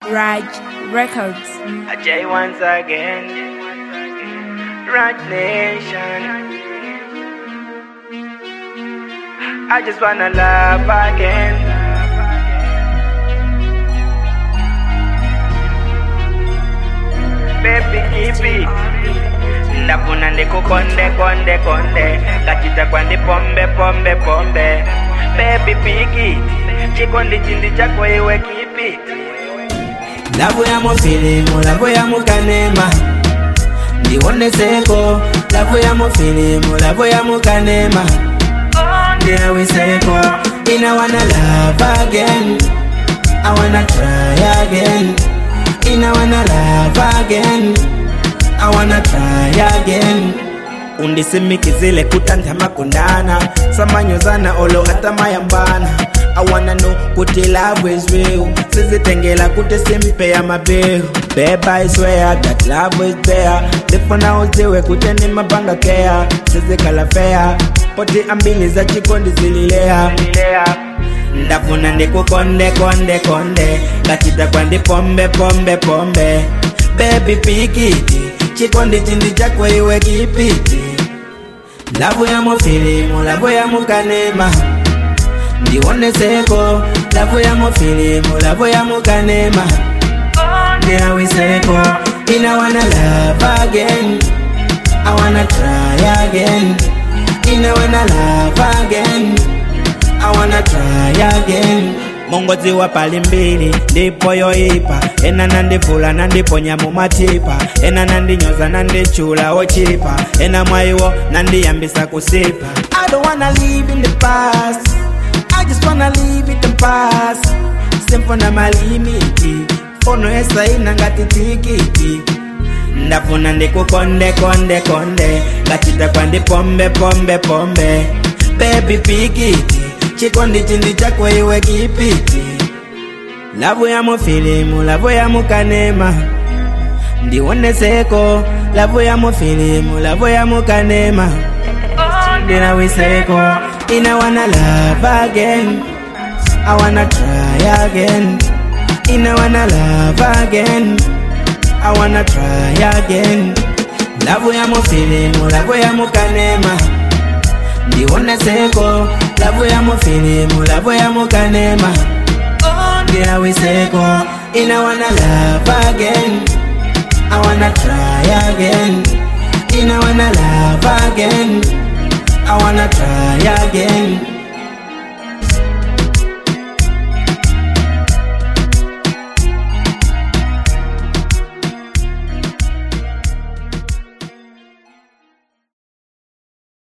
Raj Records. Ajay once again, Raj Nation. I just wanna love again. Baby keep it. Ndafuna ndikukonde konde konde, kachita kwandi pombe pombe pombe. Baby pick it, chikondi chindi chako iwe keep it. Lavu ya mofilimu, lavu ya mukanema Ndioneseko, lavu ya mofilimu, lavu ya mukanema Ndiawiseko, I wanna love again, I wanna try again, I wanna love again, I wanna try again. Undisimikizile kutanda makundana, samanyozana olo atamayambana. I wanna know kuti love is real, sizitengela kuti simpe ya mabill. Babe I swear that love is there, lifuna uziwe kuti ni mabanga care. Sizikala fair, poti ambili za chikondi zililea. Ndafuna ndikukonde konde konde, kachita kwandi pombe pombe pombe. Baby pikiti, chikondi chindi chako iwe kipiti. Lavu ya mofilimu, lavu ya mukanema Ndioneseko, lavu ya mofilimu, lavu ya mukanema Ndiawiseko, I wanna love again, I wanna try again, I wanna love again, I wanna try again. Mongozi wa palimbili, ndipo yoipa. Ena nandifula nandiponya mumatipa. Ena nandinyoza nandichula ochipa. Ena mwaiwo nandiyambisa kusipa. I don't wanna live in the past, I just wanna live in the past. Simfona malimiti, fono esa inangati tikiti. Ndafuna ndikukonde konde konde, kachita kwandi pombe pombe pombe. Baby pikiti, chikondi chindi chako iwe kipiti. Lavu ya mofilimu, lavu ya mukanema Ndioneseko, lavu ya mofilimu, lavu ya mukanema Ndiawiseko, I wanna love again, I wanna try again, I wanna love again, I wanna try again. Lavu ya mofilimu, lavu ya mukanema Ndioneseko, lavu ya mofilimu, lavu ya mukanema Ndiawiseko, I wanna love again, I wanna try again, I wanna love again, I wanna try again.